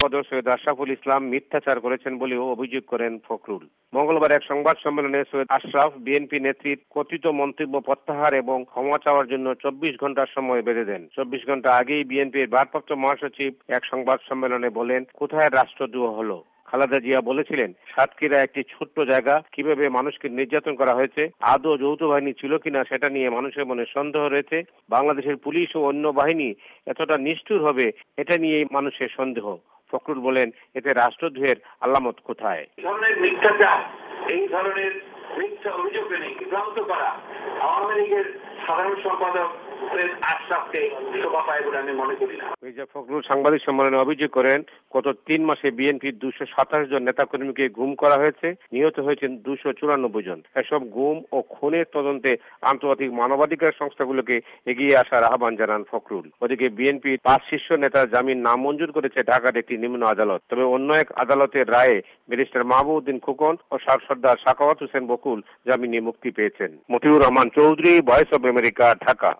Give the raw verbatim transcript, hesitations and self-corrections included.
সম্পাদক সৈয়দ আশরাফুল ইসলাম মিথ্যাচার করেছেন বলেও অভিযোগ করেন ফখরুল। মঙ্গলবার এক সংবাদ সম্মেলনে সৈয়দ আশরাফ বিএনপি নেত্রীর কথিত মন্তব্য প্রত্যাহার এবং ক্ষমা চাওয়ার জন্য চব্বিশ ঘন্টার সময় বেঁধে দেন। চব্বিশ ঘন্টা আগেই বিএনপির ভারপ্রাপ্ত মহাসচিব এক সংবাদ সম্মেলনে বলেন, কোথায় রাষ্ট্রদ্রোহ হলো? খালেদা জিয়া বলেছিলেন, সাতক্ষীরা একটি ছোট্ট জায়গা, কিভাবে মানুষকে নির্যাতন করা হয়েছে, আদৌ যৌথ বাহিনী ছিল কিনা সেটা নিয়ে মানুষের মনে সন্দেহ রয়েছে। বাংলাদেশের পুলিশ ও অন্য বাহিনী এতটা নিষ্ঠুর হবে, এটা নিয়েই মানুষের সন্দেহ। ফখরুল বলেন, এতে রাষ্ট্রদ্রোহের আলামত কোথায়? এই ধরনের মিথ্যাচার, এই ধরনের মিথ্যা অভিযোগ এনে বিভ্রান্ত করা আওয়ামী লীগের সাধারণ সম্পাদক আশরাফকে শোভা পায় বলে আমি মনে করি না। মির্জা ফখরুল সাংবাদিক সম্মেলনে অভিযোগ করেন, গত তিন মাসে বিএনপির দুশো সাতাশ জন নেতাকর্মীকে গুম করা হয়েছে, নিহত হয়েছেন দুশো চুরানব্বই জন। এসব গুম ও খুনের তদন্তে আন্তর্জাতিক মানবাধিকার সংস্থাগুলোকে এগিয়ে আসার আহ্বান জানান ফখরুল। ওদিকে বিএনপির পাঁচ শীর্ষ নেতার জামিন নামঞ্জুর করেছে ঢাকার একটি নিম্ন আদালত। তবে অন্য এক আদালতের রায়ে ব্যারিস্টার মাহবুবউদ্দিন খোকন ও সর্দার সাখাওয়াত হোসেন বকুল জামিনে মুক্তি পেয়েছেন। Motiur Rahman Chowdhury, Voice of America, Dhaka.